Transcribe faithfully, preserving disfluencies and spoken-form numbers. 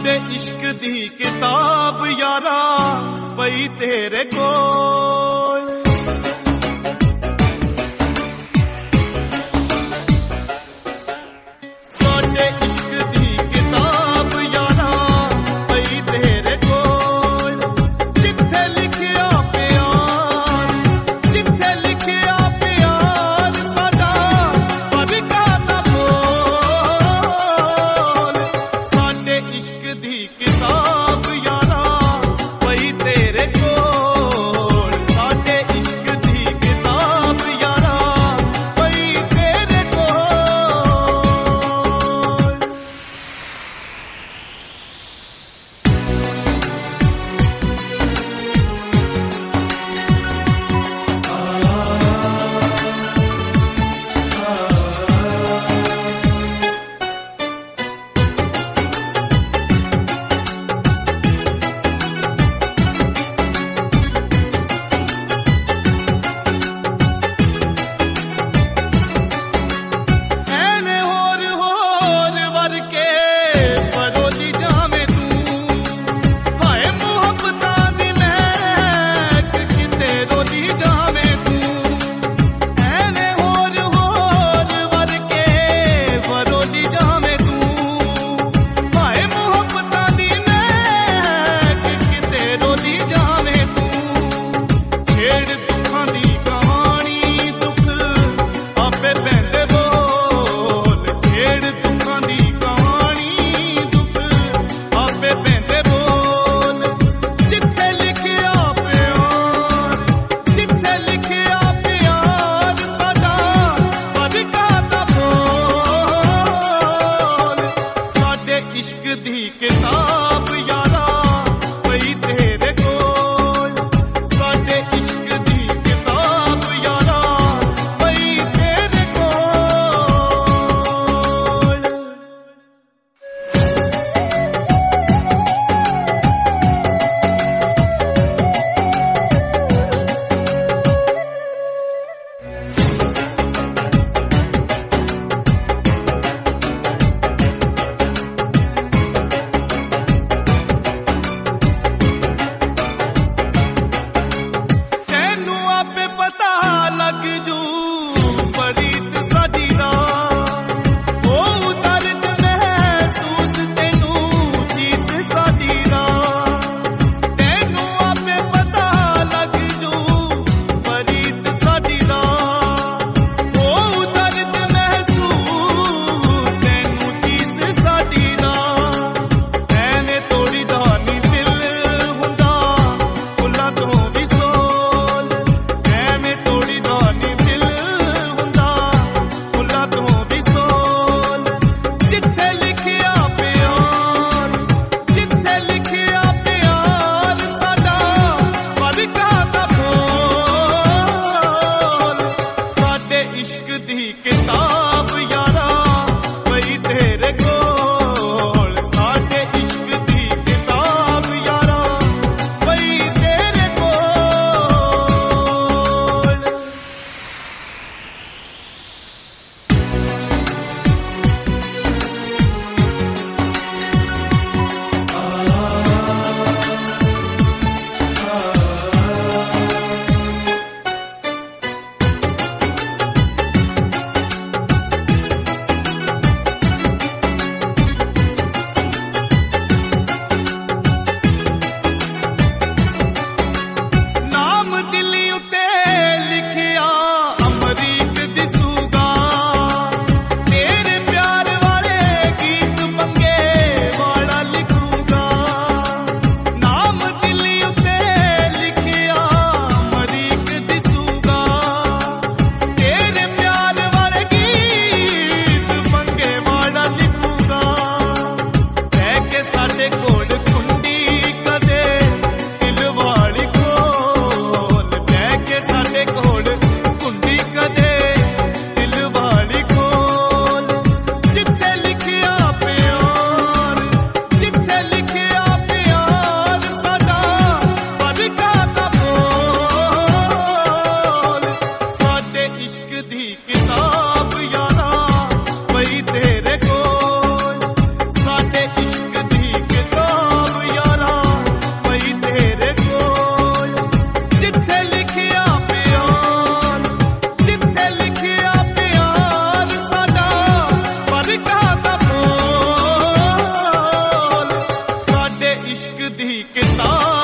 साडे इश्क दी किताब यारा पई तेरे कोल। साडे इश्क दी किताब यारा पई तेरे कोल। जिथे लिखिया प्यार, जिथे लिखिया प्यार साडा पढ़गा ना बोल। साडे इश्क दी किताब यारा पई तेरे कोल। साडे इश्क दी किताब यारा पई तेरे कोल। ऐने होर होर वरके परोली जावे तू। हाय मुहब्बतां दी महक किते रोली जावे तू। ऐने होर होर वरके परोली जावे तू। हाय मुहब्बतां दी महक किते रोली जावे तू। छेड़ दुखां दी कहानी दुख आपे पैंदे बोल। छेड़ दुखां दी कहानी दुख आपे पैंदे बोल। जिथे लिखिया प्यार, जिथे लिखिया प्यार साडा पढ़गा ना बोल। साडे इश्क दी किताब यारा पई तेरे कोल। साडे इश्क दी किताब यारा पई तेरे कोल। इश्क दी किताब